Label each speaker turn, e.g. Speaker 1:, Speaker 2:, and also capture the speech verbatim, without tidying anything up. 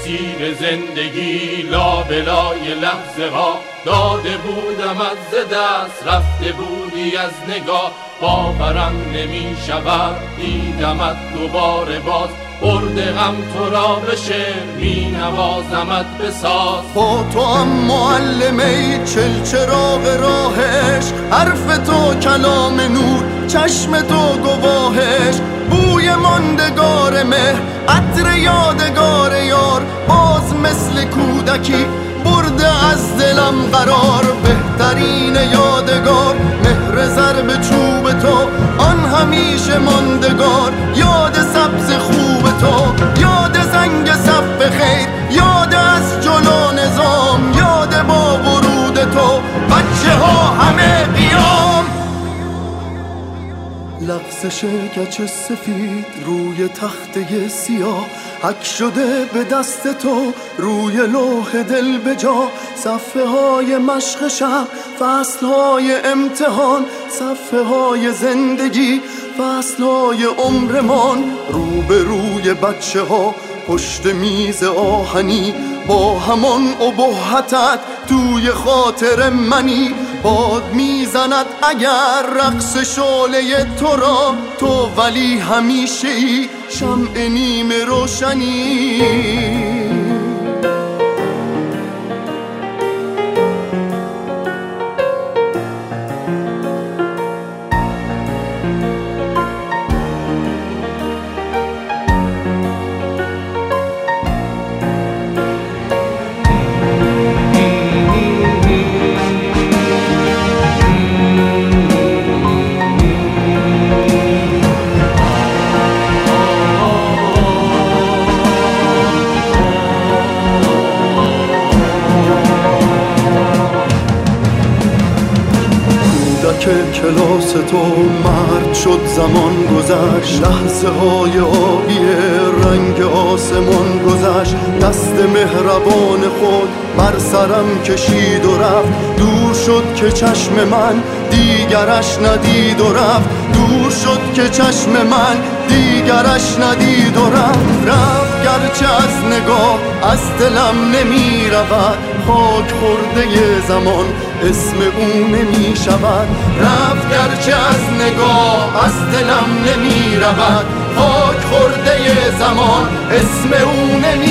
Speaker 1: اسیر زندگی لابلای لحظه ها داده بودم از دست رفته بودی از نگاه باورم نمی شود دیدمت دوباره باز برده غم تو را به شعر می نوازمت به ساز
Speaker 2: با تو هم معلمه چل چراغ راه عشق حرف تو کلام نور چشم تو گواهش بوی ماندگار مهر عطر یادگار یار باز مثل کودکی برده از دلم قرار بهترین یادگار مهر ضرب چوب تو آن همیشه ماندگار یاد سبز خوب تو یاد زنگ صف خیر یاد از جلو نظام یاد با ورود تو بچه ها همه قیام لغزش گچ سفید روی تخته سیاه حک شده به دست تو روی لوح دل بجا صفحه های مشق شب فصل های امتحان صفحه های زندگی فصل های عمرمان رو به روی بچه ها پشت میز آهنی با همان ابهتت توی خاطر منی باد میزند اگر رقص شعله تو را تو ولی همیشه ای شمع نیم روشنی که کلاس تو مرد شد زمان گذشت لحظه های آبی رنگ آسمان گذشت دست مهربان خود بر سرم کشید و رفت دور شد که چشم من دیگرش ندید و رفت دور شد که چشم من دیگرش ندید و رفت رفت گرچه از نگاه از دلم نمی رود خاک خورده زمان اسم او نمی شود رفت گرچه از نگاه از دلم نمی رود خاک خورده زمان اسم او نمی